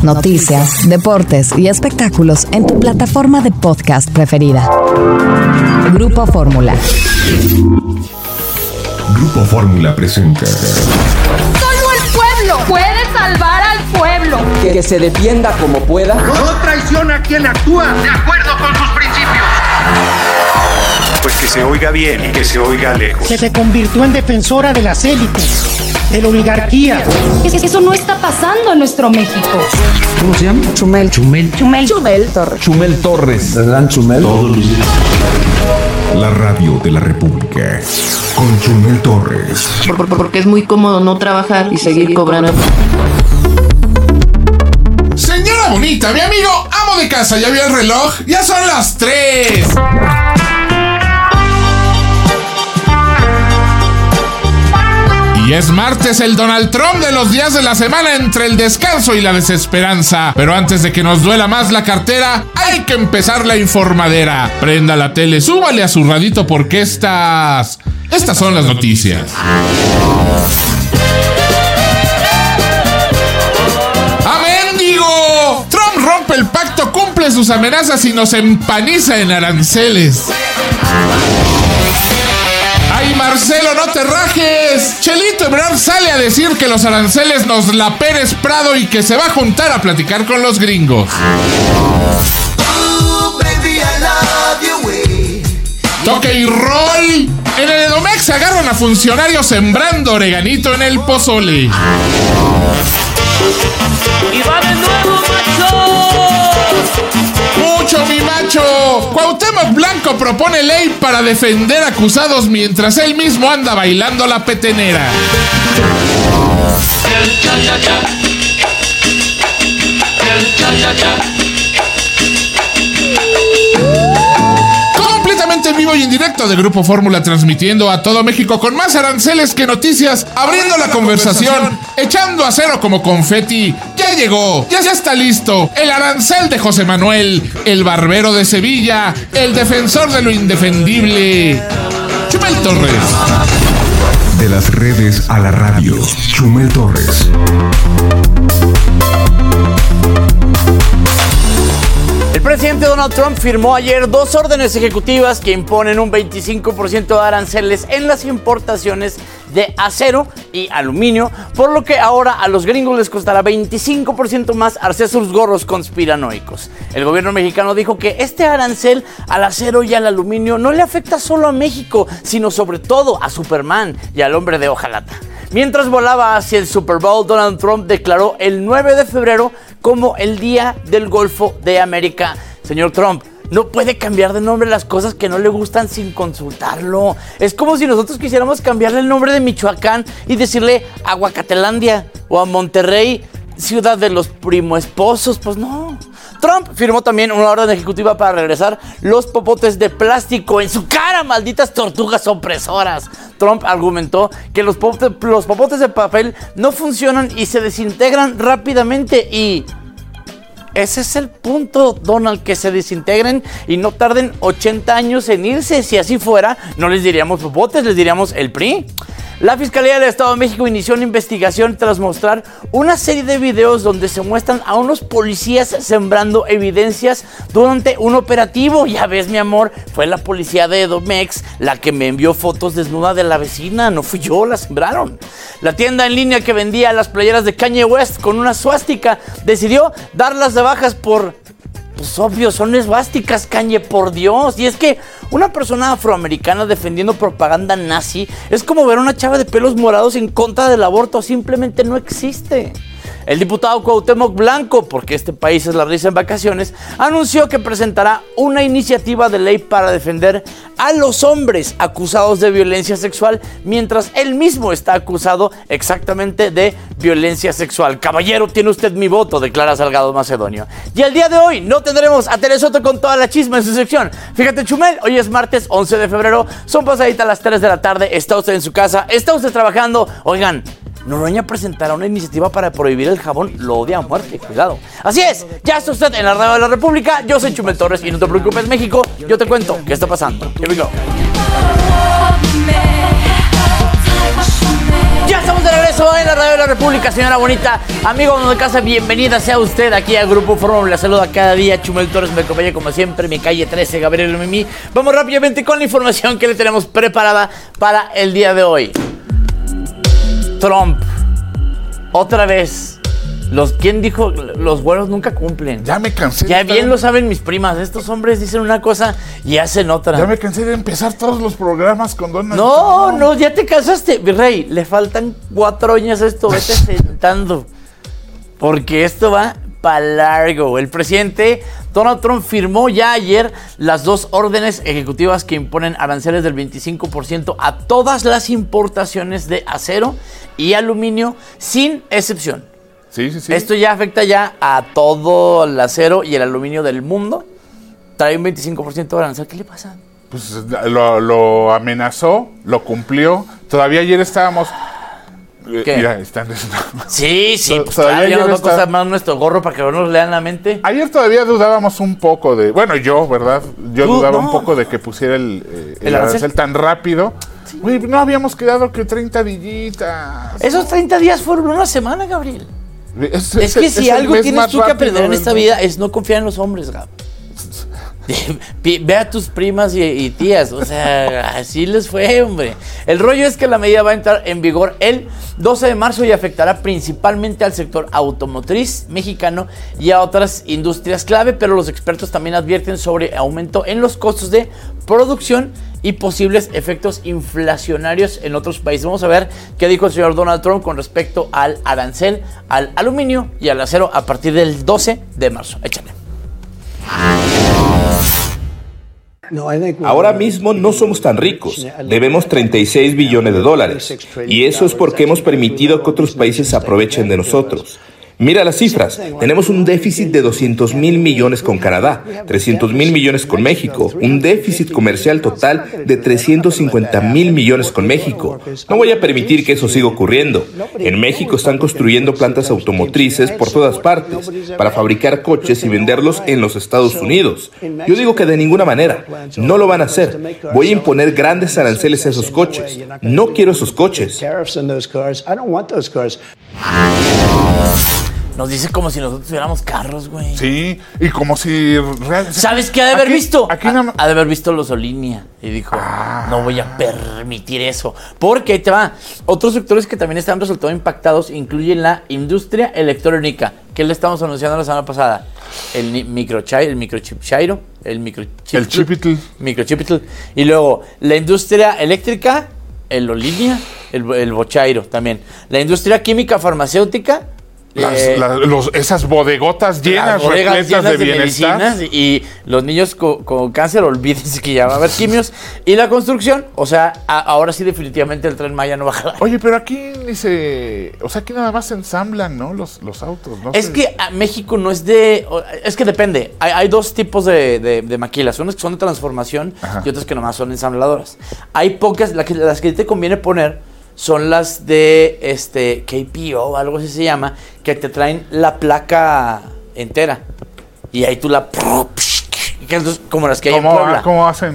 noticias, deportes y espectáculos en tu plataforma de podcast preferida. Grupo Fórmula. Grupo Fórmula presenta. Solo el pueblo puede salvar al pueblo. Que se defienda como pueda. No traiciona a quien actúa de acuerdo con sus principios. Pues que se oiga bien y que se oiga lejos. Se convirtió en defensora de las élites, de la oligarquía. Eso no está pasando en nuestro México. ¿Cómo se llama? Chumel Torres. Chumel Torres. ¿Verdad, Chumel? Todos los días. La radio de la República. Con Chumel Torres. Porque es muy cómodo no trabajar y seguir cobrando. Señora bonita, mi amigo, amo de casa, ¿ya vio el reloj? Ya son las 3. Y es martes, el Donald Trump de los días de la semana entre el descanso y la desesperanza. Pero antes de que nos duela más la cartera, hay que empezar la informadera. Prenda la tele, súbale a su radito porque estas son las noticias. ¡Amén, digo! Trump rompe el pacto, cumple sus amenazas y nos empaniza en aranceles. ¡Ay, Marcelo, no te rajes! Chelito Ebrard sale a decir que los aranceles nos la Pérez Prado y que se va a juntar a platicar con los gringos. Toque y roll. En el Edomex se agarran a funcionarios sembrando oreganito en el pozole. ¡Y va de nuevo, macho! ¡Mucho, mi macho! Cuauhtémoc Blanco propone ley para defender acusados mientras él mismo anda bailando la petenera. Completamente en vivo y en directo de Grupo Fórmula, transmitiendo a todo México con más aranceles que noticias, abriendo la conversación, echando a cero como confeti. Ya llegó, ya está listo, el arancel de José Manuel, el barbero de Sevilla, el defensor de lo indefendible, Chumel Torres. De las redes a la radio, Chumel Torres. El presidente Donald Trump firmó ayer 2 órdenes ejecutivas que imponen un 25% de aranceles en las importaciones de acero y aluminio, por lo que ahora a los gringos les costará 25% más hacer sus gorros conspiranoicos. El gobierno mexicano dijo que este arancel al acero y al aluminio no le afecta solo a México, sino sobre todo a Superman y al hombre de hojalata. Mientras volaba hacia el Super Bowl, Donald Trump declaró el 9 de febrero como el Día del Golfo de América. Señor Trump, no puede cambiar de nombre las cosas que no le gustan sin consultarlo. Es como si nosotros quisiéramos cambiarle el nombre de Michoacán y decirle Aguacatelandia o a Monterrey, ciudad de los primo esposos. Pues no. Trump firmó también una orden ejecutiva para regresar los popotes de plástico en su cara, malditas tortugas opresoras. Trump argumentó que los popotes de papel no funcionan y se desintegran rápidamente y... ese es el punto, Donald, que se desintegren y no tarden 80 años en irse. Si así fuera, no les diríamos popotes, les diríamos el PRI. La Fiscalía del Estado de México inició una investigación tras mostrar una serie de videos donde se muestran a unos policías sembrando evidencias durante un operativo. Ya ves, mi amor, fue la policía de Edomex la que me envió fotos desnuda de la vecina, no fui yo, la sembraron. La tienda en línea que vendía las playeras de Kanye West con una suástica decidió darlas de bajas por... pues obvio, son esvásticas, Kanye, por Dios. Y es que una persona afroamericana defendiendo propaganda nazi es como ver a una chava de pelos morados en contra del aborto. Simplemente no existe. El diputado Cuauhtémoc Blanco, porque este país es la risa en vacaciones, anunció que presentará una iniciativa de ley para defender a los hombres acusados de violencia sexual, mientras él mismo está acusado exactamente de violencia sexual. Caballero, tiene usted mi voto, declara Salgado Macedonio. Y el día de hoy no tendremos a Tere Soto con toda la chisma en su sección. Fíjate, Chumel, hoy es martes 11 de febrero, son pasaditas las 3 de la tarde, está usted en su casa, está usted trabajando. Oigan, Noroña presentará una iniciativa para prohibir el jabón, lo odia a muerte, cuidado. Así es, ya está usted en la radio de la República, yo soy Chumel Torres y no te preocupes, México, yo te cuento qué está pasando. Here we go. Ya estamos Estamos de regreso en la Radio de la República, señora bonita. Amigo de casa, bienvenida sea usted aquí a Grupo Fórmula. La saluda cada día Chumel Torres, me acompaña como siempre mi calle 13, Gabriel Mimi. Vamos rápidamente con la información que le tenemos preparada para el día de hoy. Trump, otra vez. ¿Quién dijo? Los buenos nunca cumplen. Ya me cansé. Ya bien lo saben mis primas. Estos hombres dicen una cosa y hacen otra. Ya me cansé de empezar todos los programas con Donald Trump. No, ya te cansaste. Virrey, le faltan 4 años a esto. Vete sentando. Porque esto va para largo. El presidente Donald Trump firmó ya ayer las 2 órdenes ejecutivas que imponen aranceles del 25% a todas las importaciones de acero y aluminio, sin excepción. Sí. Esto ya afecta ya a todo el acero y el aluminio del mundo. Trae un 25% de arancel. ¿Qué le pasa? Pues lo amenazó, lo cumplió. Todavía ayer estábamos... ¿Qué? Mira, están... Sí, pues todavía ya nos va a costar más nuestro gorro para que no nos lean la mente. Ayer todavía dudábamos un poco de... Bueno, yo, ¿verdad? Yo dudaba un poco de que pusiera el arancel tan rápido. Sí. Uy, no habíamos quedado que 30 dillitas. Esos 30 días fueron una semana, Gabriel. Es que si algo tienes tú que aprender en esta vida es no confiar en los hombres, Gab. Ve a tus primas y tías, o sea, así les fue, hombre. El rollo es que la medida va a entrar en vigor el 12 de marzo y afectará principalmente al sector automotriz mexicano y a otras industrias clave, pero los expertos también advierten sobre aumento en los costos de producción y posibles efectos inflacionarios en otros países. Vamos a ver qué dijo el señor Donald Trump con respecto al arancel, al aluminio y al acero a partir del 12 de marzo. Échale. Ahora mismo no somos tan ricos, debemos 36 billones de dólares, y eso es porque hemos permitido que otros países se aprovechen de nosotros. Mira las cifras, tenemos un déficit de 200,000 millones con Canadá, 300,000 millones con México, un déficit comercial total de 350,000 millones con México. No voy a permitir que eso siga ocurriendo. En México están construyendo plantas automotrices por todas partes para fabricar coches y venderlos en los Estados Unidos. Yo digo que de ninguna manera, no lo van a hacer. Voy a imponer grandes aranceles a esos coches. No quiero esos coches. Nos dice como si nosotros tuviéramos carros, güey. Sí, y como si... ¿Sabes qué ha de haber visto? Ha de haber visto los Olinia. Y dijo, no voy a permitir eso. Porque ahí te va. Otros sectores que también están resultando impactados incluyen la industria electrónica, que le estamos anunciando la semana pasada. El microchip Chairo, el microchipitl. Y luego la industria eléctrica, el Olinia, el Bochairo también. La industria química farmacéutica. Esas bodegotas llenas, repletas de bienestar. Y los niños con cáncer, olvídense que ya va a haber quimios. Y la construcción, o sea, ahora sí definitivamente el Tren Maya no va a jalar. Oye, pero aquí aquí nada más se ensamblan, ¿no? Los autos, ¿no? Es que México no es es que depende. Hay 2 tipos de maquilas. Unas que son de transformación. Ajá. Y otras que nomás son ensambladoras. Hay pocas, las que te conviene poner son las de KPO, algo así se llama, que te traen la placa entera. Y ahí tú como las que hay en Puebla. ¿Cómo hacen?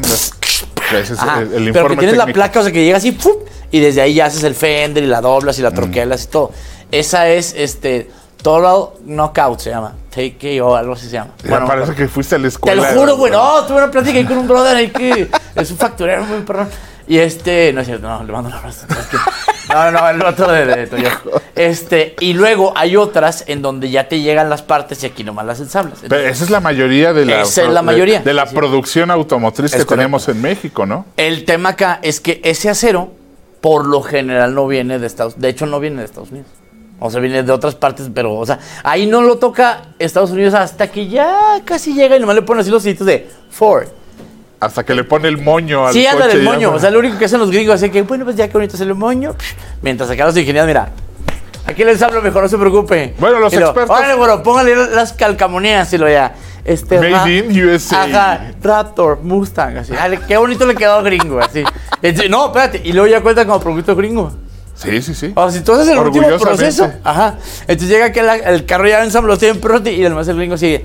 El pero que tienes técnico. La placa, o sea, que llega así, y desde ahí ya haces el fender y la doblas y la troquelas y todo. Esa es Total Knockout, se llama. TKO, algo así se llama. Bueno, parece que fuiste a la escuela. Te lo juro, güey. No, tuve una plática ahí con un brother ahí que es un facturero muy perrón. Y no es cierto, no, le mando un abrazo. No, el otro de Toyo. Y luego hay otras en donde ya te llegan las partes y aquí nomás las ensamblas. Pero esa es la mayoría de la producción automotriz que tenemos en México, ¿no? El tema acá es que ese acero, por lo general, no viene de Estados Unidos. De hecho, no viene de Estados Unidos. O sea, viene de otras partes, pero, o sea, ahí no lo toca Estados Unidos hasta que ya casi llega y nomás le ponen así los sitios de Ford. Hasta que le pone el moño al coche. Sí, anda del moño. O sea, lo único que hacen los gringos es que, bueno, pues ya que bonito es el moño. Mientras acá los ingenieros, mira, aquí les hablo mejor, no se preocupe. Bueno, los expertos. Órale, bueno, póngale las calcamonías y lo ya. Made in USA. Ajá, Raptor, Mustang, así. Dale, qué bonito le quedó gringo, así. No, espérate. Y luego ya cuenta como producto gringo. Sí. O sea, si tú haces el último proceso. Ajá. Entonces llega que el carro ya ensambló siempre y además el gringo sigue.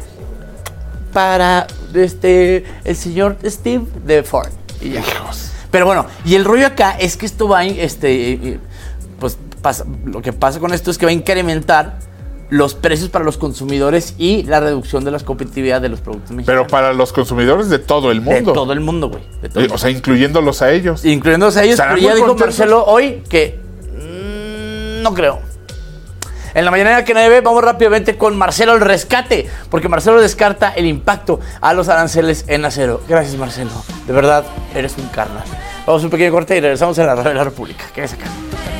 Para el señor Steve de Ford. Y ya. Pero bueno, y el rollo acá es que esto va pues lo que pasa con esto es que va a incrementar los precios para los consumidores y la reducción de la competitividad de los productos mexicanos. Pero para los consumidores de todo el mundo. De todo el mundo, güey. O sea, incluyéndolos a ellos. Incluyéndolos a ellos, pero ya dijo Marcelo hoy que no creo. En la mañana que nadie ve, vamos rápidamente con Marcelo al rescate, porque Marcelo descarta el impacto a los aranceles en acero. Gracias, Marcelo. De verdad, eres un carnal. Vamos a un pequeño corte y regresamos a la Radio de la República. Quédese acá.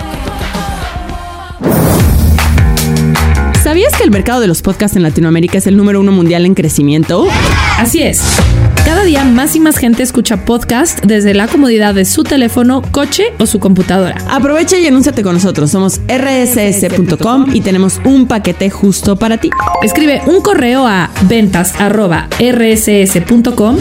¿Sabías que el mercado de los podcasts en Latinoamérica es el número 1 mundial en crecimiento? Así es. Cada día más y más gente escucha podcast desde la comodidad de su teléfono, coche o su computadora. Aprovecha y anúnciate con nosotros. Somos rss.com y tenemos un paquete justo para ti. Escribe un correo a ventas@rss.com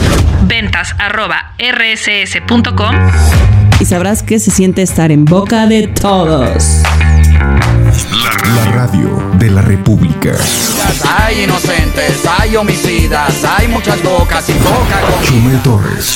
y sabrás que se siente estar en boca de todos. La radio de la República. Hay inocentes, hay homicidas, hay muchas bocas y poca comida. Chumel Torres.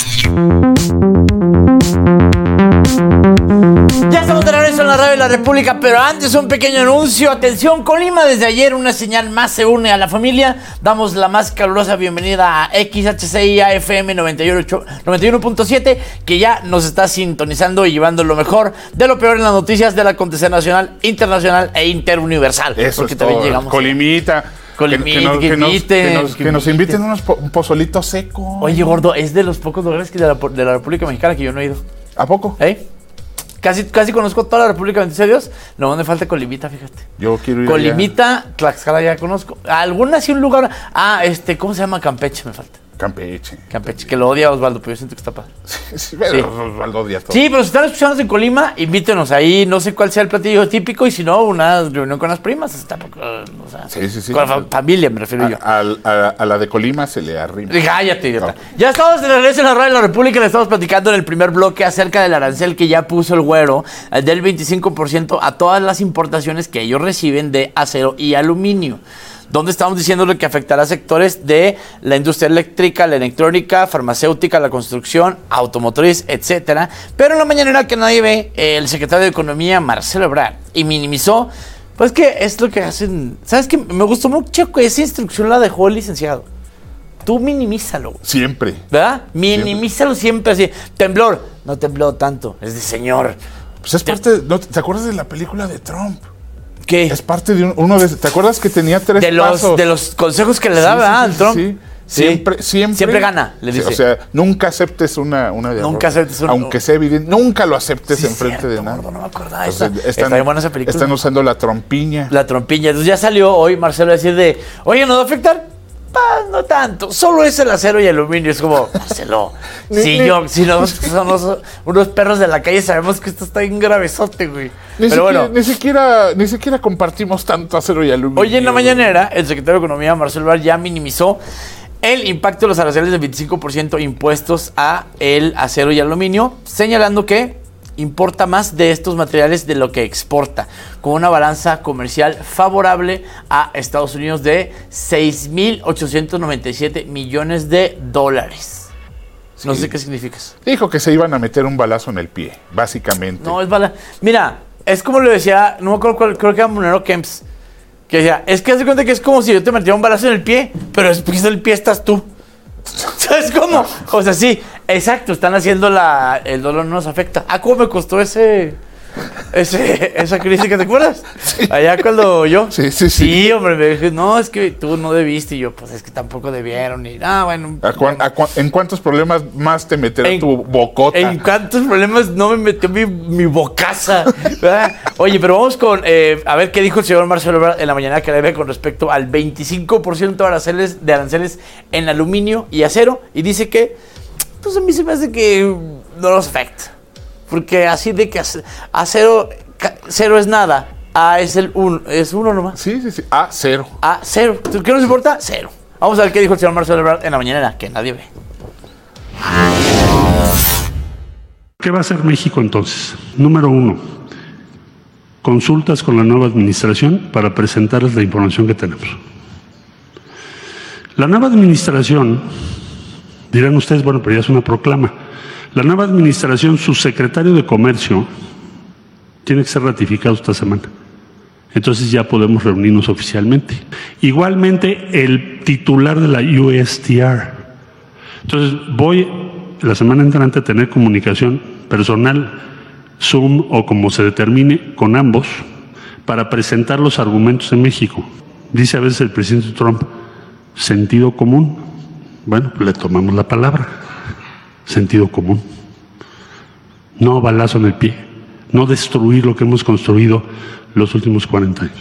Ya estamos de regreso en la Radio de la República, pero antes un pequeño anuncio. Atención, Colima, desde ayer una señal más se une a la familia. Damos la más calurosa bienvenida a XHCIA FM 91.7, que ya nos está sintonizando y llevando lo mejor de lo peor en las noticias del acontecer nacional, internacional e interuniversal. Eso porque es también todo. Llegamos Colimita. Que nos inviten un pozolito seco. Oye, gordo, es de los pocos lugares de la República Mexicana que yo no he ido. ¿A poco? Casi conozco toda la República, bendito sea Dios. No me falta Colimita, fíjate. Yo quiero ir Colimita, allá. Tlaxcala ya conozco. Alguna sí un lugar. ¿Cómo se llama? Campeche me falta. Campeche, que lo odia Osvaldo, pero yo siento que está padre. Sí, pero Osvaldo odia todo. Sí, pero si están escuchándonos en Colima, invítenos ahí. No sé cuál sea el platillo típico y si no, una reunión con las primas. Sí. Con la familia, me refiero yo. A la de Colima se le arrima. Cállate, idiota. Ya estamos de regreso en la Radio de la República. Le estamos platicando en el primer bloque acerca del arancel que ya puso el güero del 25% a todas las importaciones que ellos reciben de acero y aluminio, donde estamos diciéndole que afectará a sectores de la industria eléctrica, la electrónica, farmacéutica, la construcción, automotriz, etcétera. Pero en la mañanera que nadie ve, el secretario de Economía, Marcelo Ebrard, y minimizó, pues que es lo que hacen. ¿Sabes qué? Me gustó mucho que esa instrucción la dejó el licenciado. Tú minimízalo. Siempre. ¿Verdad? Minimízalo siempre así. Temblor. No tembló tanto. Es de señor. Pues es parte. ¿Te acuerdas de la película de Trump? ¿Qué? Es parte de uno de... ¿Te acuerdas que tenía 3 pasos? De los consejos que le daba a Trump. Sí. Siempre gana, le dice. O sea, nunca aceptes una de Nunca aceptes una... Aunque sea evidente, nunca lo aceptes enfrente de nada. No me acordaba. Está buena esa película. Están usando la trompiña. Entonces ya salió hoy Marcelo a decir de, oye, ¿nos va a afectar? No tanto, solo es el acero y aluminio. Es como, Marcelo, si nosotros somos unos perros de la calle, sabemos que esto está bien gravezote, güey. Ni siquiera compartimos tanto acero y aluminio. Hoy en la mañanera, el secretario de Economía, Marcelo Ebrard, ya minimizó el impacto de los aranceles del 25% impuestos a el acero y aluminio, señalando que importa más de estos materiales de lo que exporta, con una balanza comercial favorable a Estados Unidos de $6,897 millones. No sé qué significa eso. Dijo que se iban a meter un balazo en el pie, básicamente. No, es bala. Mira, es como lo decía, no me acuerdo cuál, creo que era Monero Kempis, que decía, es que haz de cuenta que es como si yo te metiera un balazo en el pie, pero después del pie estás tú. ¿Sabes cómo? O sea, sí, exacto, están haciendo el dolor no nos afecta. ¿Cómo me costó esa crítica, te acuerdas? Sí. Allá cuando yo. Sí, hombre, me dije, no, es que tú no debiste. Y yo, pues es que tampoco debieron. Y bueno. ¿En cuántos problemas más te meterá tu bocota? ¿En cuántos problemas no me metió mi bocaza? Oye, pero vamos con, a ver qué dijo el señor Marcelo Ebrard en la mañana que le ve con respecto al 25% de aranceles en aluminio y acero. Y dice que, pues a mí se me hace que no los afecta. Porque así de que cero es nada. Es uno nomás. Sí. A0. ¿Qué nos importa? Cero. Vamos a ver qué dijo el señor Marcelo Ebrard en la mañanera, que nadie ve. ¿Qué va a hacer México entonces? Número 1, consultas con la nueva administración para presentarles la información que tenemos. La nueva administración, dirán ustedes, bueno, pero ya es una proclama. La nueva administración, su secretario de Comercio, Tiene que ser ratificado esta semana. Entonces ya podemos reunirnos oficialmente. Igualmente, el titular de la USTR. Entonces, voy la semana entrante a tener comunicación personal, Zoom o como se determine, con ambos, para presentar los argumentos en México. Dice a veces el presidente Trump, sentido común. Bueno, le tomamos la palabra. Sentido común. No balazo en el pie. No destruir lo que hemos construido los últimos 40 años.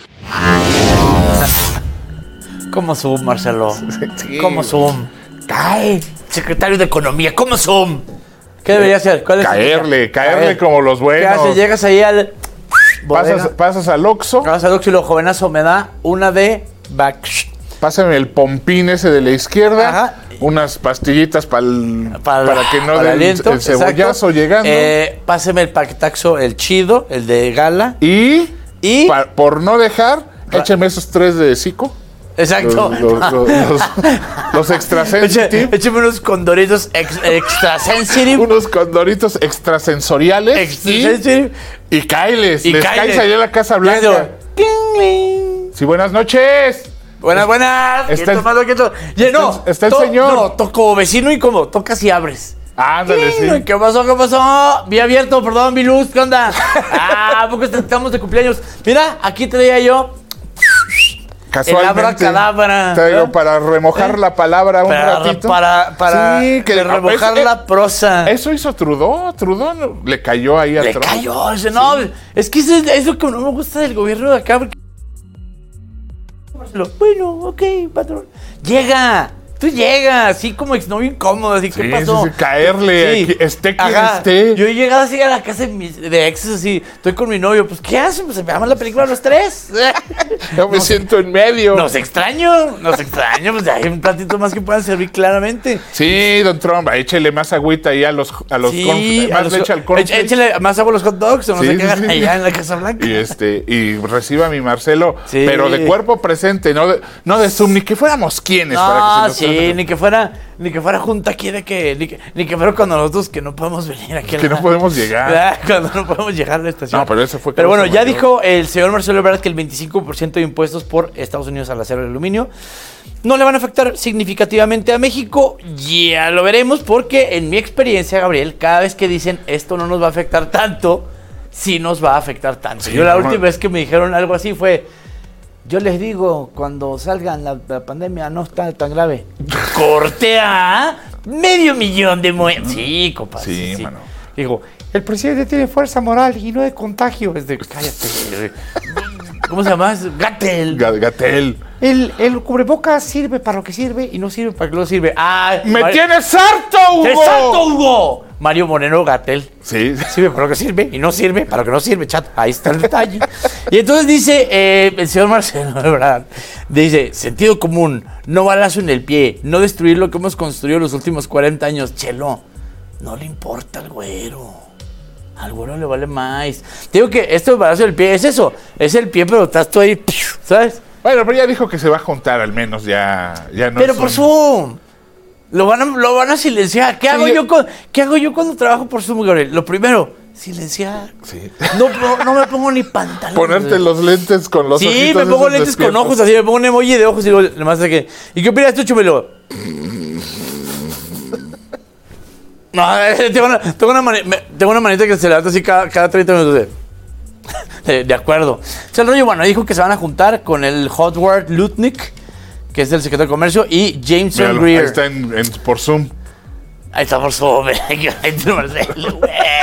¿Cómo Zoom, Marcelo? Sí. ¿Cómo Zoom? ¡Cae! Secretario de Economía, ¿cómo Zoom? ¿Qué debería hacer? ¿Cuál es caerle como los buenos. ¿Qué haces? Llegas ahí al... Pasas al Oxxo. Pasas al Oxxo y lo jovenazo me da una de... Pásame el pompín ese de la izquierda. Ajá. Unas pastillitas para que no dé el cebollazo llegando. Páseme el paquetaxo, el chido, el de gala. Y por no dejar, écheme esos 3 de Zico. Exacto. Los extra sensitive. Écheme unos condoritos extra sensitive. Unos condoritos extrasensoriales. Y cáeles. Les caes allá en la Casa Blanca. Sí, buenas noches. Buenas. Está el señor. No, toco vecino y como tocas y abres. Ándale, sí. ¿Qué pasó? Vi abierto, perdón, mi luz, ¿qué onda? Porque estamos de cumpleaños. Mira, aquí traía yo. Casualmente. El abracadabra. Traigo para remojar la palabra un ratito. Para sí, que remojar la prosa. Eso hizo Trudeau. Trudeau le cayó ahí a Trump. Le cayó. No, es que es lo que no me gusta del gobierno de acá. Porque... Bueno, ok, patrón. Tú llegas, así como exnovio incómodo, así, ¿qué pasó? Sí, caerle, sí. Esté quien esté. Yo he llegado así a la casa de exes, así, estoy con mi novio, pues, ¿qué hacen? Pues, veamos la película los 3. Yo me siento en medio. Nos extraño, pues, hay un platito más que puedan servir claramente. Sí, don Trump, échele más agüita ahí a los sí, más leche al cornflakes. Échele más agua a los hot dogs, o no se quedan allá en la Casa Blanca. Y reciba a mi Marcelo, pero de cuerpo presente, no de Zoom, ni que fuéramos quienes para que se nos ni que fuera junta aquí de que ni que fuera cuando nosotros que no podemos venir aquí. Que no podemos llegar. Cuando no podemos llegar a la estación. No, pero eso fue. Pero bueno, ya dijo el señor Marcelo Ebrard que el 25% de impuestos por Estados Unidos al acero y al aluminio no le van a afectar significativamente a México. Ya lo veremos porque en mi experiencia, Gabriel, cada vez que dicen esto no nos va a afectar tanto, sí nos va a afectar tanto. Sí, yo la última vez que me dijeron algo así fue... Yo les digo, cuando salgan la pandemia no está tan grave. Cortea $500,000 de muertos. Sí, compadre. Sí, mano. Digo, el presidente tiene fuerza moral y no de contagio. Cállate. ¿Cómo se llama? Gatell. El cubrebocas sirve para lo que sirve y no sirve para lo que no sirve. ¡Tienes harto, Hugo! ¡Exacto, Hugo! Mario Moreno Gatell. Sí. Sirve para lo que sirve y no sirve para lo que no sirve, chat. Ahí está el detalle. Y entonces dice el señor Marcelo Ebrard, dice, sentido común, no balazo en el pie, no destruir lo que hemos construido los últimos 40 años. Chelo, no le importa al güero. Al güero le vale más. Te digo que esto de balazo en el pie es eso. Es el pie, pero estás tú ahí, ¿sabes? Bueno, pero ya dijo que se va a juntar al menos, ya no. Pero por Zoom. Lo van a silenciar. ¿Qué hago yo cuando trabajo por Zoom, Gabriel? Lo primero, silenciar. Sí. No me pongo ni pantalón. Ponerte los lentes con los ojitos. Sí, me pongo lentes con ojos, así me pongo un emoji de ojos y digo, nomás de que. ¿Y qué opinas tú, Chumelo? No, tengo una manita que se levanta así cada 30 minutos de acuerdo. O sea, el rollo, bueno, dijo que se van a juntar con el Howard Lutnick, que es el secretario de Comercio, y Jameson Greer. Ahí está por Zoom. Ahí está por Zoom, Marcelo,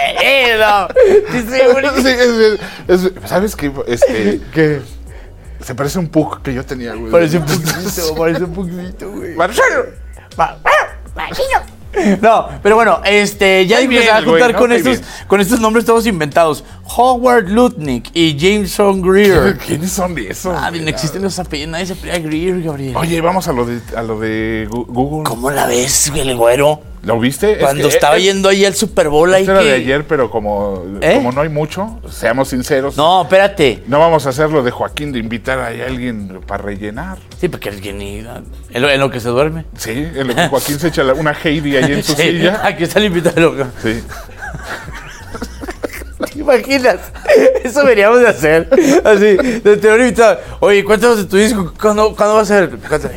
¿sabes qué? ¿Qué? Se parece un pug que yo tenía, güey. Parece un poquito, güey. ¡Marcelo! No, pero bueno, ya dijo que se va a juntar con estos nombres todos inventados. Howard Lutnick y Jameson Greer. ¿Quiénes son de esos? No existen los apellidos, nadie se apellida Greer, Gabriel. Oye, vamos a lo de Google. ¿Cómo la ves, el güero? ¿Lo viste? Cuando estaba yendo ahí al Super Bowl ahí era de ayer, pero como no hay mucho, seamos sinceros. No, espérate. No vamos a hacer lo de Joaquín de invitar a alguien para rellenar. Sí, porque alguien en lo que se duerme. Sí, en lo que Joaquín se echa una Heidi ahí en su silla. Aquí está el invitado. Sí. ¿Te imaginas? Eso deberíamos de hacer. Así, de tener invitado. Oye, cuéntanos de tu disco. ¿Cuándo va a ser?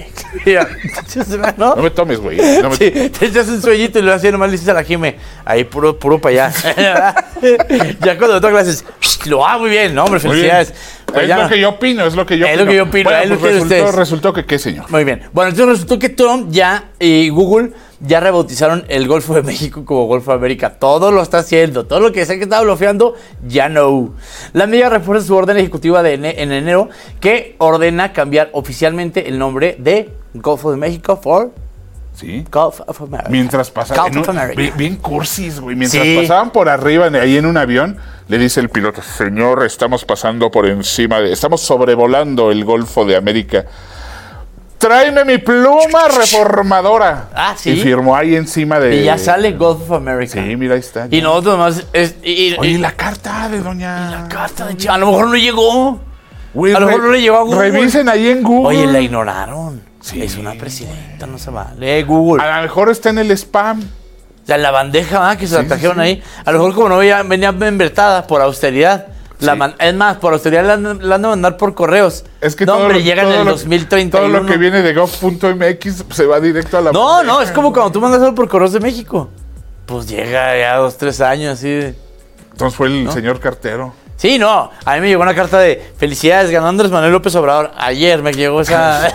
¿No? No me tomes, güey. Sí, te echas un sueñito y lo haces nomás le dices a la Jime. Ahí puro para allá. Ya cuando me toca clases, lo hago muy bien, ¿no? Hombre, felicidades. Es lo que yo opino, es lo que yo opino. Es lo que yo opino, bueno, es lo que resultó que qué, señor. Muy bien. Bueno, entonces resultó que Trump ya y Google ya rebautizaron el Golfo de México como Golfo de América. Todo lo está haciendo. Todo lo que sé que estaba bloqueando, ya no. La medida refuerza su orden ejecutiva en enero que ordena cambiar oficialmente el nombre de Golfo de México por... Sí. Gulf of America. Mientras pasaban, bien cursis, güey. Mientras pasaban por arriba, ahí en un avión, le dice el piloto: señor, estamos pasando por encima estamos sobrevolando el Golfo de América. Tráeme mi pluma reformadora. Ah, sí. Y firmó ahí encima de... Y ya sale Gulf of America. Sí, mira, ahí está. Y nosotros nomás... Oye, la carta de doña... Y la carta de... A lo mejor no llegó. Güey, a lo mejor no le llegó a Google. Revisen ahí en Google. Oye, la ignoraron. Sí. Es una presidenta, no se vale. Google. A lo mejor está en el spam. O sea, la bandeja que se la trajeron ahí. A lo mejor como no venía envertada por austeridad. Es más, por austeridad la han de mandar por correos. Es que no, hombre, llega en el 2031. Todo lo que viene de gov.mx se va directo a la... No, es como cuando tú mandas algo por correos de México. Pues llega ya 2-3 años así. Entonces fue el señor cartero. Sí, no. A mí me llegó una carta de felicidades, ganó Andrés Manuel López Obrador. Ayer me llegó esa...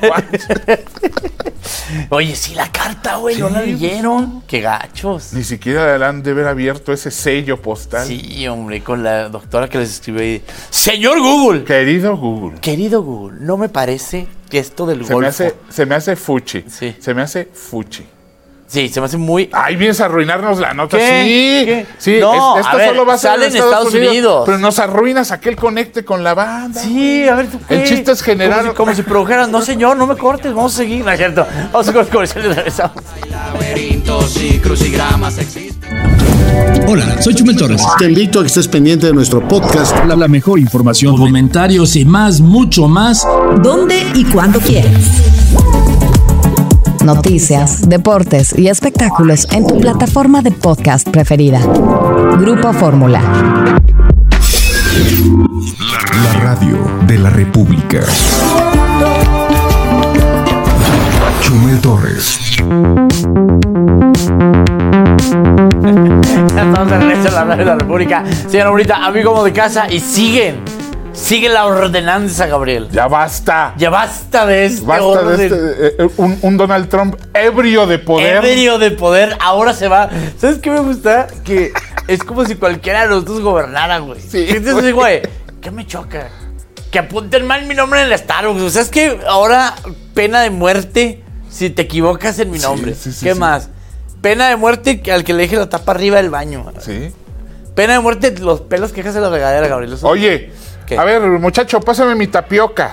Oye, sí, la carta, güey, ¿no la leyeron? Qué gachos. Ni siquiera le han de haber abierto ese sello postal. Sí, hombre, con la doctora que les escribió ahí. Señor Google. Querido Google, no me parece que esto del Golfo... Se me hace fuchi. Sí. Se me hace fuchi. Sí, se me hace muy... Ay, vienes a arruinarnos la nota. ¿Qué? Sí. No, esto a ver, solo va a ser sale en Estados Unidos. Pero nos arruinas aquel conecte con la banda. Sí, a ver, ¿tú qué? El chiste es generar... Como si produjeras, no señor, no me cortes, vamos a seguir. No es cierto. Vamos a con los comerciales y regresamos. Laberintos y crucigramas existen. Hola, soy Chumel Torres. Te invito a que estés pendiente de nuestro podcast. La mejor información, comentarios y más, mucho más. ¿Dónde y cuándo quieras? Noticias, deportes y espectáculos en tu plataforma de podcast preferida. Grupo Fórmula. La radio de la República. Chumel Torres. Estamos de regreso a la radio de la República. Señora Bonita, amigo de casa, y Sigue la ordenanza, Gabriel. Ya basta. Ya basta de este un Donald Trump ebrio de poder. Ebrio de poder. Ahora se va. ¿Sabes qué me gusta? Que es como si cualquiera de nosotros gobernara, güey. Sí. Entonces, güey, ¿qué me choca? Que apunten mal mi nombre en el Starbucks. O sea, es que ahora pena de muerte si te equivocas en mi nombre. ¿Qué más? Pena de muerte al que le deje la tapa arriba del baño. Sí. Pena de muerte los pelos que dejas en la regadera, Gabriel. Oye... ¿qué? A ver, muchacho, pásame mi tapioca.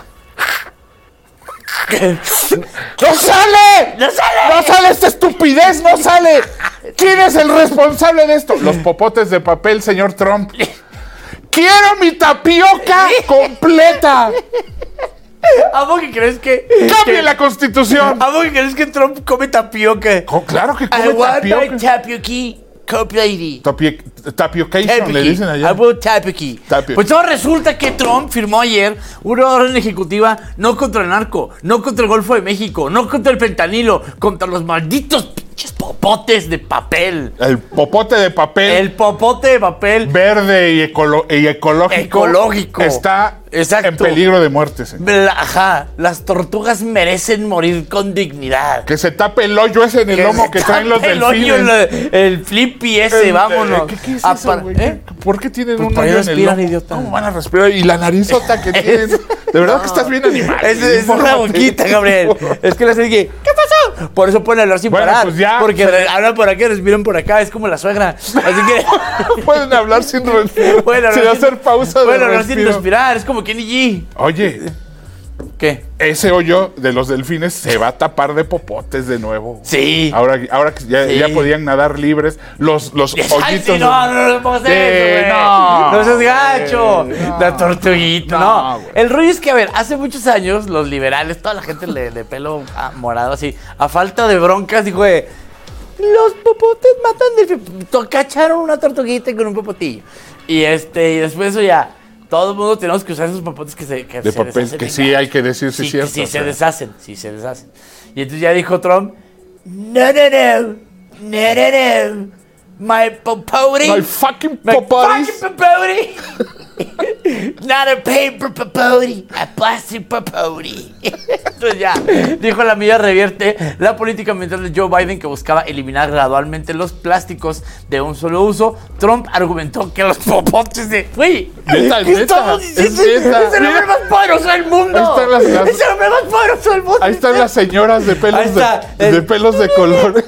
¿Qué? ¡No sale! ¡No sale! ¡No sale esta estupidez! ¡No sale! ¿Quién es el responsable de esto? Los popotes de papel, señor Trump. ¡Quiero mi tapioca completa! ¿A vos que crees que... ¡Cambie la Constitución! ¿A vos que crees que Trump come tapioca? Claro que come tapioca. I want my tapioca completely. Tapiocation, le dicen allá. I want tapioca. Pues todo resulta que Trump firmó ayer una orden ejecutiva no contra el narco, no contra el Golfo de México, no contra el fentanilo, contra los malditos pinches popotes de papel. El popote de papel. El popote de papel. Verde y ecológico. Ecológico. Está... Exacto. En peligro de muerte, señor. Ajá. Las tortugas merecen morir con dignidad. Que se tape el hoyo ese en el lomo que traen los delfines. El flippy ese, vámonos. ¿Qué es eso, güey? ¿Por qué tienen un hoyo en el lomo? Idiota. ¿Cómo van a respirar? Y la narizota que tienen. De verdad que estás bien animal. Es una boquita, Gabriel. Es que les dije, ¿qué pasó? Por eso pueden hablar sin parar. Pues ya. Porque hablan por aquí, respiran por acá. Es como la suegra. Así que... pueden hablar sin respirar. Sin hacer pausa de pueden hablar sin respirar. Es como Kenny G. Oye, ¿qué? Ese hoyo de los delfines se va a tapar de popotes de nuevo. Sí. Ahora que ya podían nadar libres, los hoyitos. Sí, no pongas eso, güey. No seas gacho. La tortuguita, no. El rollo es que, a ver, hace muchos años los liberales, toda la gente de pelo morado así, a falta de broncas, dijo, los popotes matan delfines. Cacharon una tortuguita con un popotillo. Y después eso ya, todo el mundo tenemos que usar esos popotes que se papel, deshacen. que sí hay que decir, sí, cierto. Sí, se deshacen. Y entonces ya dijo Trump, no. My popoti. My fucking popoti. Not a paper popoti, a plastic popoti. Entonces ya, dijo la medida revierte la política ambiental de Joe Biden que buscaba eliminar gradualmente los plásticos de un solo uso. Trump argumentó que los popotes de... Güey, ¿qué estamos diciendo? Es el hombre más poderoso del mundo. Es el hombre más poderoso del mundo. Ahí están las señoras de pelos de pelos de colores.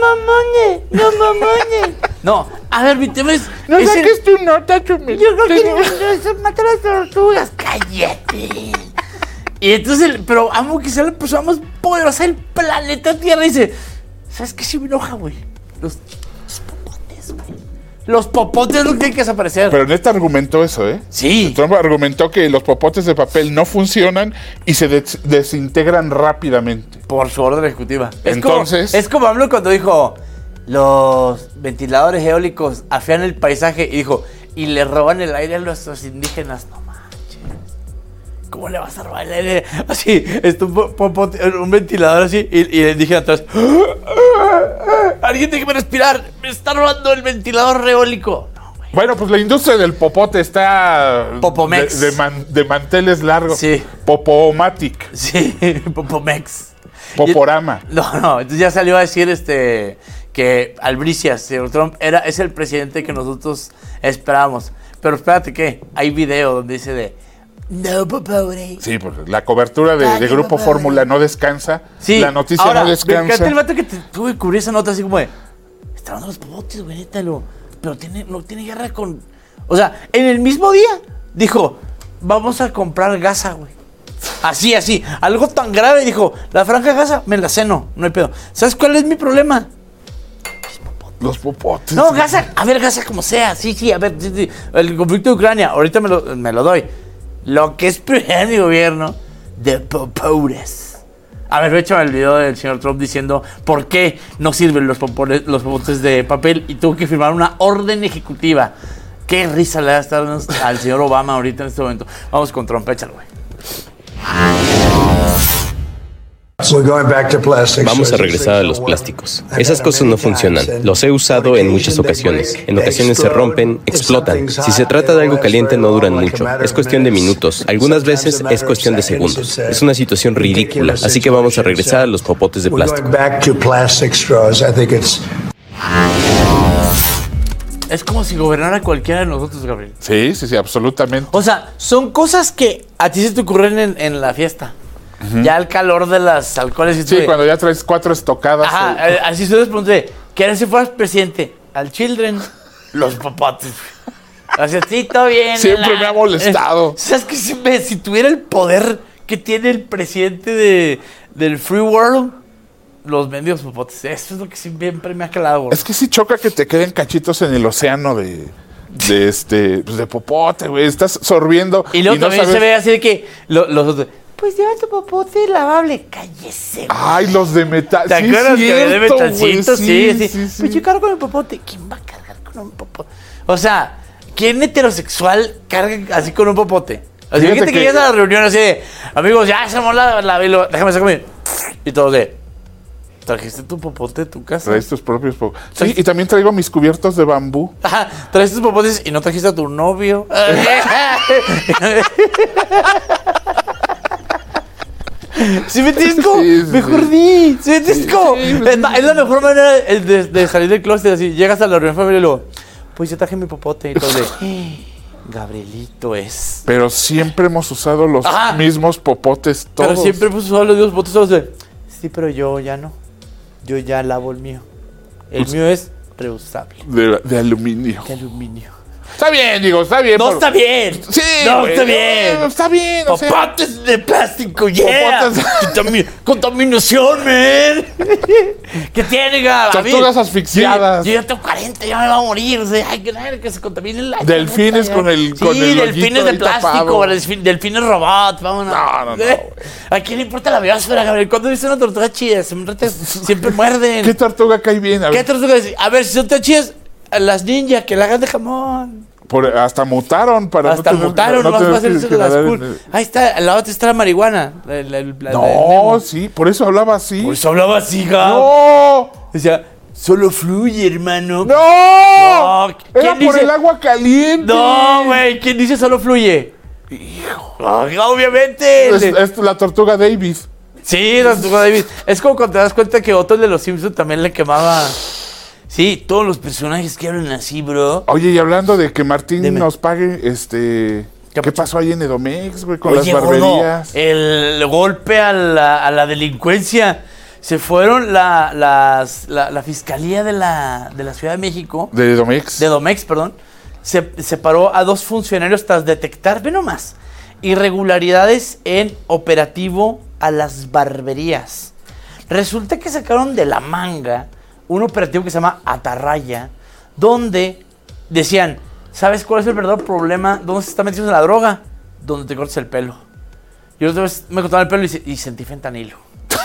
No mamones. No, a ver, mi tema es... No saques tu nota, Chumel. Yo creo que mata a las tortugas. ¡Cállate! Y entonces, pero amo que sea la persona más poderosa del planeta Tierra. Y dice, ¿sabes qué? Sí me enoja, güey. Los popotes, güey. Los popotes es lo que tienen que desaparecer. Pero neta argumentó eso, ¿eh? Sí. Trump argumentó que los popotes de papel no funcionan y se desintegran rápidamente. Por su orden ejecutiva. Entonces... Es como AMLO cuando dijo... Los ventiladores eólicos afean el paisaje y dijo, y le roban el aire a nuestros indígenas. No manches. ¿Cómo le vas a robar el aire? Así, un ventilador así y el indígena atrás. Alguien déjeme respirar. Me está robando el ventilador eólico. No, güey. Bueno, pues la industria del popote está Popomex. De manteles largos. Sí. Popomatic. Sí, Popomex. Poporama. No, entonces ya salió a decir que Albricias, señor Trump, es el presidente que nosotros esperábamos. Pero espérate que hay video donde dice no popote. Sí, porque la cobertura de Grupo Fórmula no descansa. Sí. La noticia ahora, no descansa. Me encanta el vato que tuve que cubrir esa nota así como de, está dando los popotes, güey, neta, pero no tiene guerra con... O sea, en el mismo día dijo, vamos a comprar Gaza, güey. Así, algo tan grave, dijo, la franja de Gaza, me la ceno, no hay pedo. ¿Sabes cuál es mi problema? Los popotes. No, Gaza, a ver, Gaza como sea, sí, a ver, sí. El conflicto de Ucrania, ahorita me lo doy. Lo que es prioridad de mi gobierno, de popotes. A ver, échame el video del señor Trump diciendo por qué no sirven los popotes de papel y tuvo que firmar una orden ejecutiva. Qué risa le da estar al señor Obama ahorita en este momento. Vamos con Trump, échalo, güey. Vamos a regresar a los plásticos. Esas cosas no funcionan. Los he usado en muchas ocasiones. En ocasiones se rompen, explotan. Si se trata de algo caliente no duran mucho. Es cuestión de minutos. Algunas veces es cuestión de segundos. Es una situación ridícula. Así que vamos a regresar a los popotes de plástico. Es como si gobernara cualquiera de nosotros, Gabriel. Sí, absolutamente. O sea, son cosas que a ti se te ocurren en la fiesta. Uh-huh. Ya el calor de las alcoholes. Sí, cuando ya traes 4 estocadas. Ajá, así se les pregunté, ¿qué harías si fueras presidente? Al Children, los popotes. Así, sí, todo bien. Siempre me ha molestado. ¿Sabes qué? Si tuviera el poder que tiene el presidente del Free World, los mendigos popotes. Eso es lo que siempre me ha calado, güey. Es que sí choca que te queden cachitos en el océano de popote, güey. Estás sorbiendo. Y luego también se ve así de que los otros... Pues lleva tu popote lavable. Cállese, güey. Ay, los de metal. ¿Te acuerdas que había de metalcitos? Sí. Pues yo cargo con el popote. ¿Quién va a cargar con un popote? O sea, ¿quién heterosexual carga así con un popote? O sea, fíjate que llegas a la reunión así de, amigos, ya hacemos déjame sacar y todo de, ¿trajiste tu popote de tu casa? Traes tus propios popotes. Sí, y también traigo mis cubiertos de bambú. Ajá, traes tus popotes y no trajiste a tu novio. ¿Sí me entiendes? Mejor di. ¿Sí me entiendes? Es la mejor manera de salir del closet. Así, llegas a la reunión familiar y luego, pues yo traje mi popote y todo de, Gabrielito es. Pero siempre hemos usado los mismos popotes todos. Pero siempre hemos usado los mismos popotes todos de, sí, pero yo ya no. Yo ya lavo el mío. El mío es reusable. De aluminio. De aluminio. Está bien, está bien. No está bien. Sí, no está bien. No está bien. Popotes de plástico, yeah. Contaminación, man. ¿Qué tiene, Gabriel? Tortugas asfixiadas. Yo ya tengo 40, ya me va a morir. O sea, hay que se contamine el aire. Delfines con el delfines de plástico. Delfines robot. Vámonos. No. ¿A quién le importa la biosfera, Gabriel? ¿Cuándo viste una tortuga chida? Siempre muerden. ¿Qué tortuga cae bien? ¿Qué tortuga? A ver, si son tan chidas, las ninjas, que la hagan de jamón. Hasta mutaron para hasta no mutaron, no vas a hacer eso de las cool. Ahí está, la otra está la marihuana. Sí, por eso hablaba así. Por eso hablaba así, ¡No! Decía, solo fluye, hermano. ¡No! Era por el agua caliente. No, güey, ¿quién dice solo fluye? Hijo. Obviamente. Es la tortuga Davis. Sí, la tortuga Davis. Es como cuando te das cuenta que Otto, el de los Simpsons, también le quemaba. Sí, todos los personajes que hablan así, bro. Oye, y hablando de que Martín nos pague, ¿qué pasó ahí en Edomex, güey, con las barberías? El golpe a la delincuencia. Se fueron la fiscalía de la Ciudad de México. De Edomex. De Edomex, perdón. Se separó a 2 funcionarios tras detectar, ve nomás, irregularidades en operativo a las barberías. Resulta que sacaron de la manga un operativo que se llama Atarraya, donde decían, ¿sabes cuál es el verdadero problema? ¿Dónde se está metiendo la droga? Donde te cortas el pelo. Yo otra vez me cortaba el pelo y sentí fentanilo.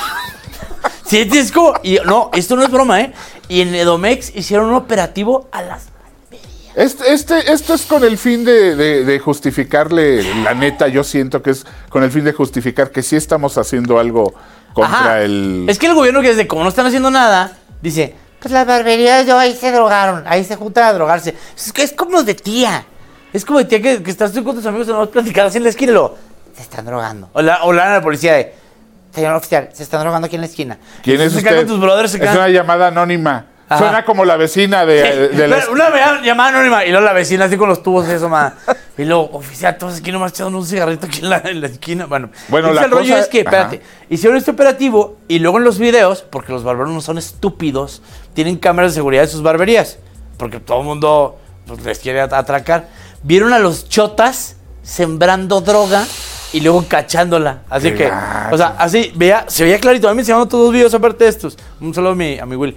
Sí, es como, no, esto no es broma, ¿eh? Y en Edomex hicieron un operativo a las barberías. Esto es con el fin de justificarle, la neta, yo siento que es con el fin de justificar que sí estamos haciendo algo contra el... Es que el gobierno, que desde como no están haciendo nada, dice, pues las barberías ahí se drogaron, ahí se juntan a drogarse. Es como de tía. Es como de tía que estás tú con tus amigos y no vas a platicar así en la esquina y luego, se están drogando. O la a la policía de, señor oficial, se están drogando aquí en la esquina. ¿Quién es usted? Con tus brothers, es una llamada anónima. Ajá. Suena como la vecina de la... Una llamada anónima y luego la vecina así con los tubos y eso, más. Y luego, oficial, todos aquí nomás echando un cigarrito aquí en la esquina. Bueno, el rollo es que, espérate, hicieron este operativo y luego en los videos, porque los barberos no son estúpidos, tienen cámaras de seguridad en sus barberías, porque todo el mundo pues, les quiere atracar. Vieron a los chotas sembrando droga y luego cachándola. Así que, o sea, así, se veía clarito. A mí me enseñaron todos los videos aparte de estos. Un saludo a mi Willy.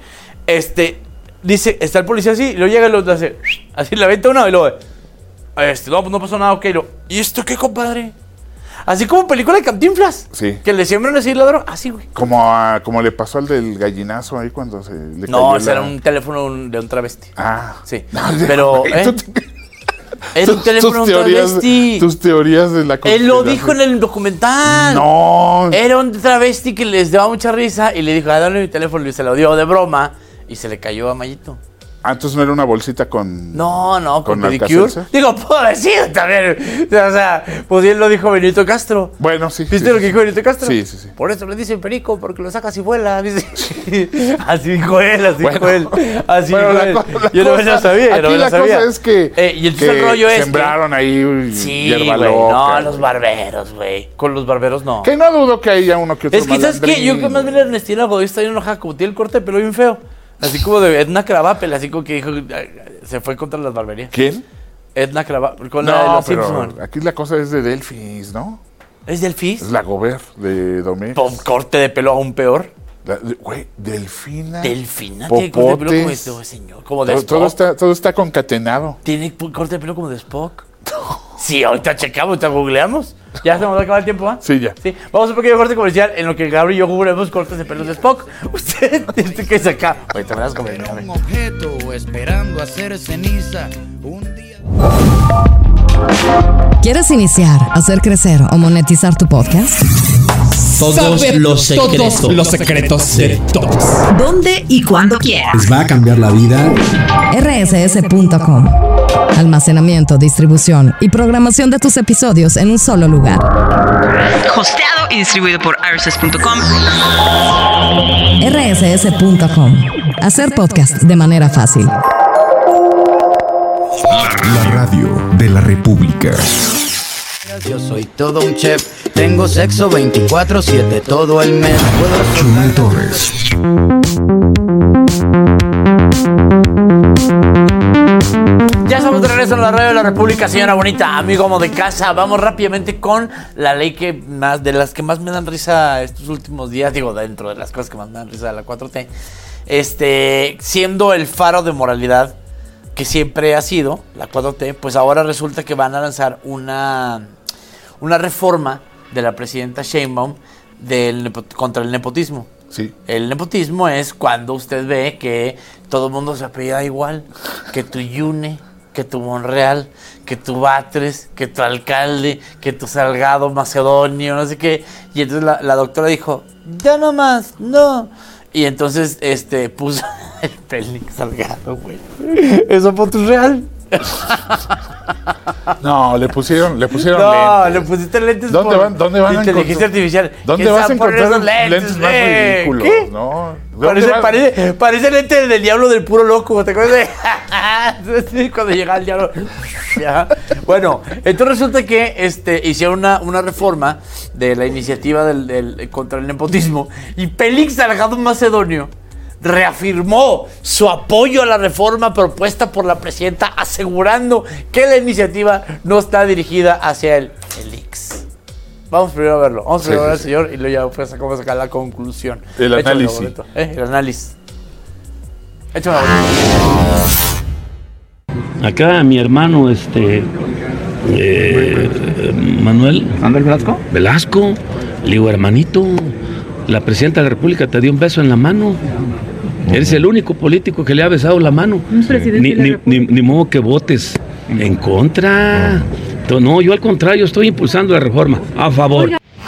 Dice, está el policía así, y luego llega y lo hace, así le aventa una y luego, no, pues no pasó nada, ok, ¿y esto qué, compadre? Así como película de Cantinflas. Sí. Que le siembran así la droga, así, güey. Como le pasó al del gallinazo ahí cuando se le cayó. No, ese era un teléfono de un travesti. Ah. Sí. Pero, era un teléfono de un travesti. Tus teorías de la conspiración. Él lo dijo en el documental. No. Era un travesti que les daba mucha risa y le dijo, dale mi teléfono, y se lo dio de broma. Y se le cayó a Mayito. Ah, entonces no era una bolsita con... No, con pedicure. Digo, pobrecito también. O sea, pues bien lo dijo Benito Castro. Bueno, sí. ¿Viste lo que dijo Benito Castro? Sí. Por eso le dicen perico, porque lo sacas y vuela. Dice. Así dijo él. Así dijo él. Yo no me lo sabía. Aquí la cosa es que... y el rollo es sembraron ahí hierba loca. No, los barberos, güey. Con los barberos no. Que no dudo que haya uno que otro es que, ¿sabes qué? Yo que más bien Ernestina Godoy está bien enojada, como tiene el corte de pelo bien feo. Así como de Edna Krabappel, así como que dijo, se fue contra las barberías. ¿Quién? Edna Krabappel, con la de los Simpsons. Aquí la cosa es de Delfis, ¿no? ¿Es Delfis? Es la Gober de Edomex. Corte de pelo aún peor. Güey, Delfina. Delfina tiene corte de pelo como este señor. Como de Spock. Todo está concatenado. ¿Tiene corte de pelo como de Spock? Sí, ahorita checamos, ahorita googleamos. ¿Ya se nos va a acabar el tiempo, Sí, ya. Sí. Vamos a un pequeño corte comercial en lo que Gabriel y yo googleamos cortes de pelos de Spock. Usted tiene que sacar. Ahorita me vas a comer. Un objeto esperando hacer ceniza un día. ¿Quieres iniciar, hacer crecer o monetizar tu podcast? Todos los secretos de todos. ¿Dónde y cuándo quieras? Les va a cambiar la vida. rss.com. Almacenamiento, distribución y programación de tus episodios en un solo lugar. Hosteado y distribuido por rss.com. rss.com. Hacer podcast de manera fácil. La radio de la República. Yo soy todo un chef, tengo sexo 24/7 todo el mes. Chumel Torres. Ya estamos de regreso en la radio de la República, señora bonita, amigo amo de casa. Vamos rápidamente con la ley de las que más me dan risa estos últimos días, digo, dentro de las cosas que más me dan risa de la 4T. Siendo el faro de moralidad que siempre ha sido la 4T, pues ahora resulta que van a lanzar una reforma de la presidenta Sheinbaum contra el nepotismo. Sí. El nepotismo es cuando usted ve que todo el mundo se apellida igual, que tu Yune, que tu Monreal, que tu Batres, que tu alcalde, que tu Salgado Macedonio, no sé qué. Y entonces la doctora dijo, ya no más, no. Y entonces puso el Félix Salgado, güey. Eso fue tu real. No, le pusieron lentes. No, le pusiste lentes. ¿Dónde van inteligencia artificial. ¿Dónde vas a encontrar esos lentes más ridículos? ¿Qué? No. Parece lente del diablo del puro loco. ¿Te acuerdas de cuando llegaba el diablo? Ya. Bueno, entonces resulta que hicieron una reforma de la iniciativa contra el nepotismo y Félix Salgado Macedonio reafirmó su apoyo a la reforma propuesta por la presidenta, asegurando que la iniciativa no está dirigida hacia el Félix. Vamos primero a verlo. Vamos primero a ver al señor y luego ya sacamos acá la conclusión. El análisis. El análisis. Échame la boleta. Acá mi hermano, Manuel Velasco, le digo, hermanito, la presidenta de la República te dio un beso en la mano. Eres el único político que le ha besado la mano. Ni modo que votes en contra. No, yo al contrario estoy impulsando la reforma. A favor.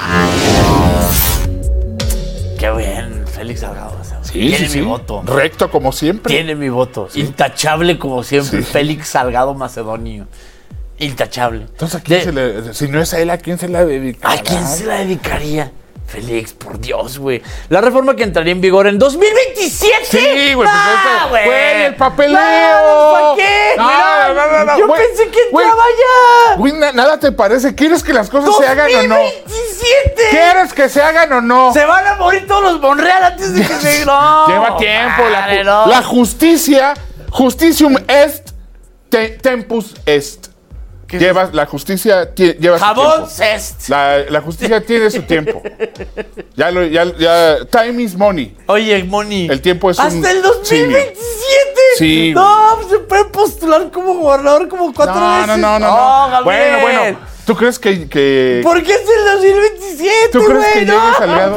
Qué bien, Félix Salgado. Sí, tiene mi voto. Recto como siempre. Tiene mi voto. Sí. Intachable como siempre. Sí. Félix Salgado Macedonio. Intachable. Entonces, si no es a él, ¿a quién se la dedicaría? ¿A quién se la dedicaría? Félix, por Dios, güey. La reforma que entraría en vigor en 2027. Sí, güey. Güey, el papeleo. ¿Para qué? No. Yo pensé que entraba ya. Güey, nada te parece. ¿Quieres que las cosas se hagan o no? 2027. ¿Quieres que se hagan o no? Se van a morir todos los Monreal antes de que se... No. Lleva tiempo. La justicia, justitium est, tempus est. La justicia lleva Jabón su tiempo. La justicia tiene su tiempo. Ya, time is money. Oye, money. El tiempo es hasta el 2027. Sí. No, se puede postular como gobernador como 4 veces. No. Bueno. ¿Tú crees que ¿por qué es el 2027? ¿Tú crees que llegue Salgado?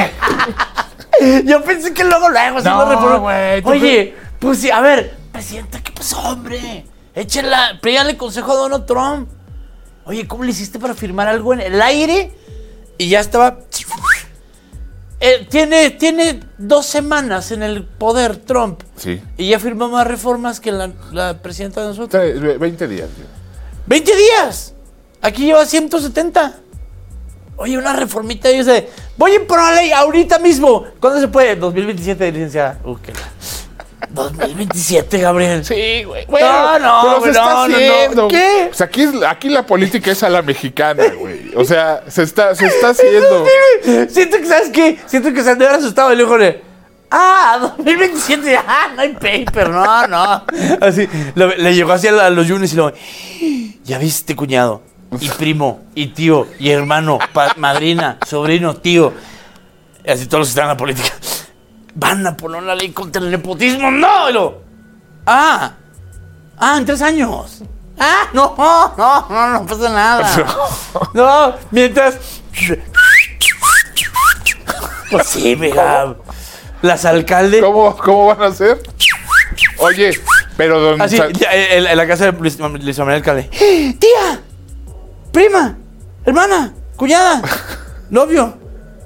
Yo pensé que luego se lo reformó. Oye, pues sí, a ver, presidenta, ¿qué pasó, hombre? Échenla, pídale consejo a Donald Trump. Oye, ¿cómo le hiciste para firmar algo en el aire? Y ya estaba... Tiene 2 semanas en el poder Trump. Sí. Y ya firmó más reformas que la presidenta de nosotros. 20 días. ¡20 días! Aquí lleva 170. Oye, una reformita y dice, voy a imponer la ley ahorita mismo. ¿Cuándo se puede? 2027, licenciada. 2027, Gabriel. Sí, güey. No. ¿Qué? Pues aquí la política es a la mexicana, güey. O sea, se está haciendo. Siento que, ¿sabes qué? Siento que se han de haber asustado y le dijo, 2027, no hay paper, no. Así, le llegó así a los Yunes y luego, ya viste, cuñado, y primo, y tío, y hermano, madrina, sobrino, tío. Y así todos los que están en la política. Van a poner una ley contra el nepotismo. ¡No! En 3 años. No pasa nada. No, mientras... Pues sí, mira. Las alcaldes... ¿Cómo van a hacer? Oye, pero don... Así, en la casa de Luis Manuel Alcalde. Tía, prima, hermana, cuñada, novio.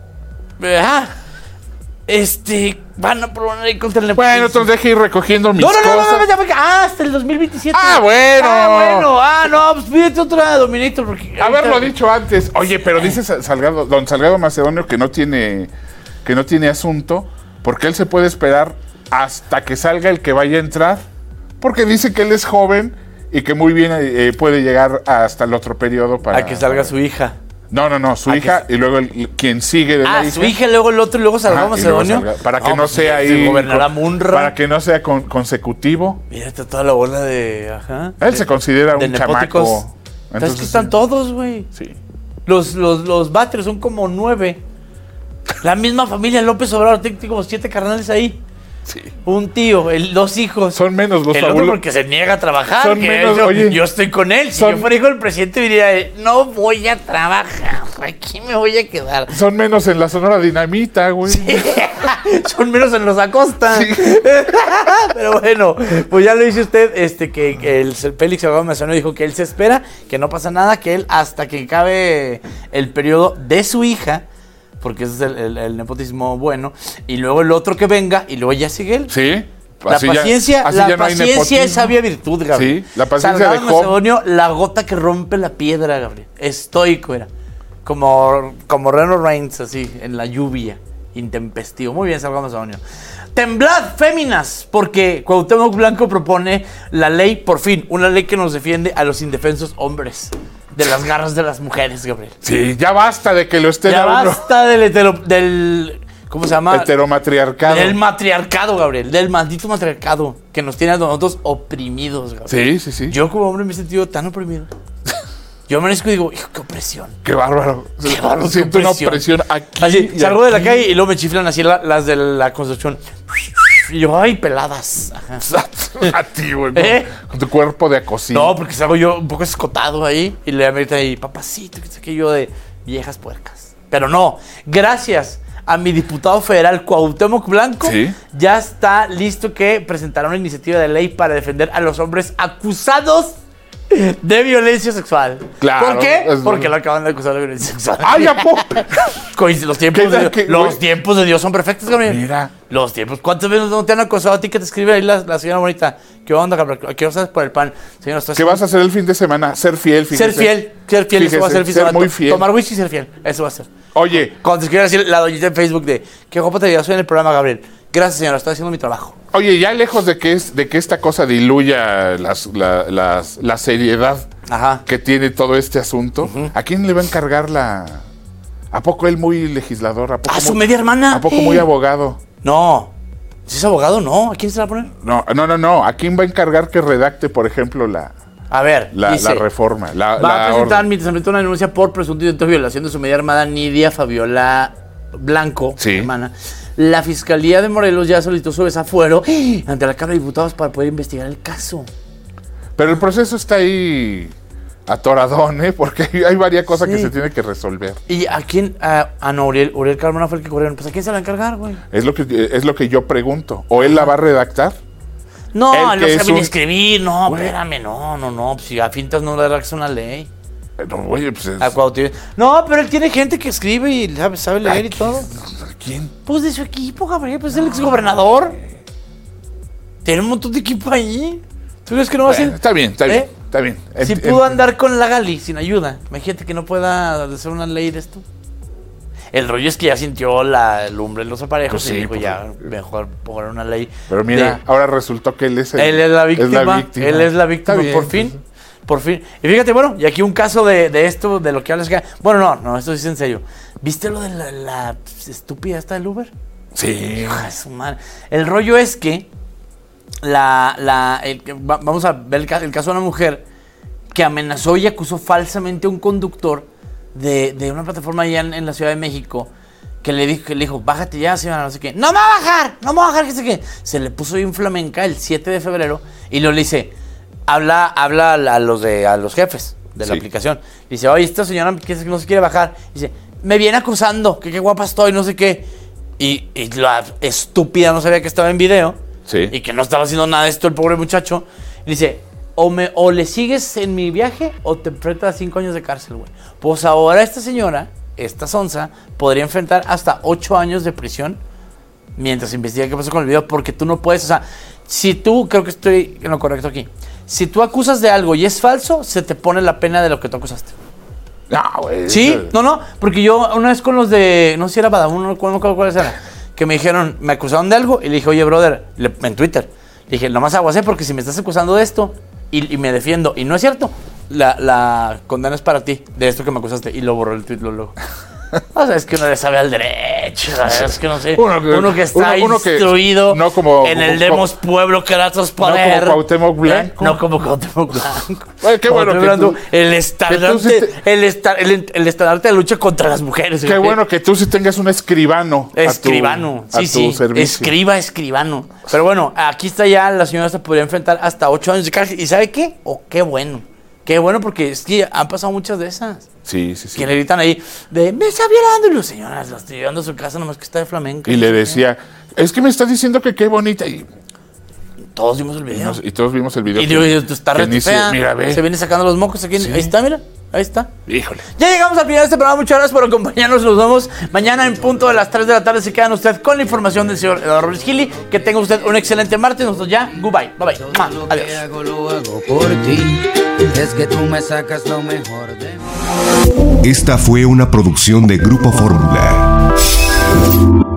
Van a probar ahí contra el nepotismo. Bueno, entonces deje ir recogiendo mis cosas. No, hasta el 2027. Bueno. Pues pídete otra Dominator. Porque haberlo dicho antes. Oye, pero dice don Salgado Macedonio que no tiene asunto, porque él se puede esperar hasta que salga el que vaya a entrar, porque dice que él es joven y que muy bien puede llegar hasta el otro periodo para... A que salga su hija. No, su hija y luego quien sigue de la hija. Su hija, luego el otro y luego Salgado Macedonio. Para que no sea ahí. Gobernará Munra. Para que no sea consecutivo. Mira, está toda la bola de... Él se considera un chamaco. Entonces, que están todos, güey. Sí. Los Batres son como 9. La misma familia López Obrador, tiene como 7 carnales ahí. Sí. Un tío, 2 hijos. Son menos los el otro porque se niega a trabajar. Son menos, yo estoy con él. Si yo fuera hijo del presidente, diría, no voy a trabajar. Aquí me voy a quedar. Son menos en la Sonora Dinamita, güey. Sí. Son menos en los Acosta. Sí. Pero bueno, pues ya lo dice usted, que el Félix Salgado Macedonio dijo que él se espera, que no pasa nada, que él hasta que acabe el periodo de su hija, porque ese es el nepotismo bueno, y luego el otro que venga, y luego ya sigue él. Sí. La paciencia, no es sabia virtud, Gabriel. Sí, la paciencia Salgado de Job. Macedonio, la gota que rompe la piedra, Gabriel. Estoico era. Como Reno Reigns, así, en la lluvia. Intempestivo. Muy bien, Salgado Macedonio. Temblad, féminas, porque Cuauhtémoc Blanco propone la ley, por fin, una ley que nos defiende a los indefensos hombres de las garras de las mujeres, Gabriel. Sí, ya basta de que lo estén ya basta del ¿cómo se llama? Heteromatriarcado. Del matriarcado, Gabriel, del maldito matriarcado que nos tiene a nosotros oprimidos, Gabriel. Sí. Yo como hombre me he sentido tan oprimido. Yo amanezco y digo, hijo, qué opresión. Qué bárbaro. Qué bárbaro. Siento una opresión aquí. Así, salgo de la calle y luego me chiflan así las de la construcción. Y yo, ay, peladas. Ajá. A ti, güey. Con tu cuerpo de acosino. No, porque salgo yo un poco escotado ahí. Y le meto ahí, papacito, que sé que yo de viejas puercas. Pero no, gracias a mi diputado federal Cuauhtémoc Blanco, ya está listo que presentará una iniciativa de ley para defender a los hombres acusados de violencia sexual. Claro. ¿Por qué? Porque lo acaban de acusar de violencia sexual. ¡Ay, a poco! Los tiempos de Dios son perfectos, Gabriel. Mira. Los tiempos. ¿Cuántas veces no te han acosado a ti que te escribe ahí la señora bonita? ¿Qué onda, Gabriel? ¿Qué vas a hacer por el pan? Señora, ¿qué vas a hacer el fin de semana? Ser fiel, fíjese. Ser fiel, fíjese, eso va a ser. Ser muy fiel. Tomar whisky y ser fiel, eso va a ser. Oye. Cuando te escribe así la doñita en Facebook de, qué guapo te veías hoy en el programa, Gabriel. Gracias, señora, estoy haciendo mi trabajo. Oye, ya lejos de que esta cosa diluya la seriedad que tiene todo este asunto, ¿a quién le va a encargar ¿A poco él muy legislador? ¿A su media hermana? ¿A poco muy abogado? No. Si es abogado, no. ¿A quién se la va a poner? No. ¿A quién va a encargar que redacte, por ejemplo, la reforma? Va a presentar mi testamento una denuncia por presunto intento de violación de su media hermana Nidia Fabiola Blanco, hermana. La Fiscalía de Morelos ya solicitó su desafuero ante la Cámara de Diputados para poder investigar el caso. Pero el proceso está ahí atoradón, porque hay varias cosas que se tienen que resolver. ¿Y a quién? Uriel Carmona fue el que corrieron. Pues ¿a quién se la va a encargar, güey? Es lo que yo pregunto. ¿O él la va a redactar? No, él no sabe ni escribir. No, güey. Espérame, no. Pues si a fintas no le redactas una ley. No, oye, pues no, pero él tiene gente que escribe y sabe leer y todo. ¿Quién? Pues de su equipo, Gabriel. Pues es el exgobernador. Tiene un montón de equipo ahí. ¿Tú crees que no va a ser? Está bien. Si pudo andar con la Gali sin ayuda, imagínate que no pueda hacer una ley de esto. El rollo es que ya sintió la lumbre en los aparejos y dijo ya, mejor poner una ley. Pero mira, ahora resultó que él es la víctima. Él es la víctima, por fin. Y fíjate, bueno, y aquí un caso de esto, de lo que hablas acá. Bueno, no, esto sí es en serio. ¿Viste lo de la estúpida esta del Uber? Sí. Hija de su madre. El rollo es que vamos a ver el caso de una mujer que amenazó y acusó falsamente a un conductor de una plataforma allá en la Ciudad de México, que le dijo, bájate ya, señora, no sé qué. ¡No me va a bajar, qué sé qué! Se le puso bien flamenca el 7 de febrero y luego le dice, habla a los jefes de la aplicación. Dice, oye, esta señora que no se quiere bajar. Dice, me viene acusando, que qué guapa estoy, no sé qué. Y la estúpida no sabía que estaba en video. Sí. Y que no estaba haciendo nada de esto el pobre muchacho. Y dice, o le sigues en mi viaje o te enfrentas a 5 años de cárcel, güey. Pues ahora esta señora, esta sonza, podría enfrentar hasta 8 años de prisión mientras investiga qué pasó con el video, porque tú no puedes, o sea, si tú, creo que estoy en lo correcto aquí, si tú acusas de algo y es falso, se te pone la pena de lo que tú acusaste. No, güey. Sí, no, porque yo una vez con los de, no sé si era Badabun, no recuerdo cuáles eran, que me dijeron, me acusaron de algo, y le dije, oye, brother, en Twitter, le dije, nomás aguacé porque si me estás acusando de esto, y me defiendo, y no es cierto, la condena es para ti, de esto que me acusaste, y lo borró el tweet luego. O sea, es que uno le sabe al derecho, es que no sé. Uno que está instruido no como, en el Demos Pueblo que da poder. No como Cuauhtémoc Blanco. No como Cuauhtémoc Blanco. Ay, qué bueno que tú, el estandarte de lucha contra las mujeres. Qué bueno que tú sí tengas un escribano. Escribano, a tu servicio. Escribano. Pero bueno, aquí está ya, la señora se podría enfrentar hasta 8 años de cárcel. ¿Y sabe qué? Qué bueno. Qué bueno, porque es que han pasado muchas de esas. Sí. Que le gritan ahí, me está violando. Y los señoras, la estoy llevando a su casa, nomás que está de flamenco. Y le decía, es que me estás diciendo que qué bonita. Y todos vimos el video. Y todos vimos el video. Y digo, está re fea. Mira, ve. Se viene sacando los mocos aquí. Sí. Ahí está, mira. Ahí está. Híjole. Ya llegamos al final de este programa. Muchas gracias por acompañarnos. Nos vemos mañana en punto de las 3 de la tarde. Se quedan usted con la información del señor Eduardo Ruiz Gili. Que tenga usted un excelente martes. Nosotros ya. Goodbye. Bye bye. Adiós. Lo hago por ti. Es que tú me sacas lo mejor de mí. Esta fue una producción de Grupo Fórmula.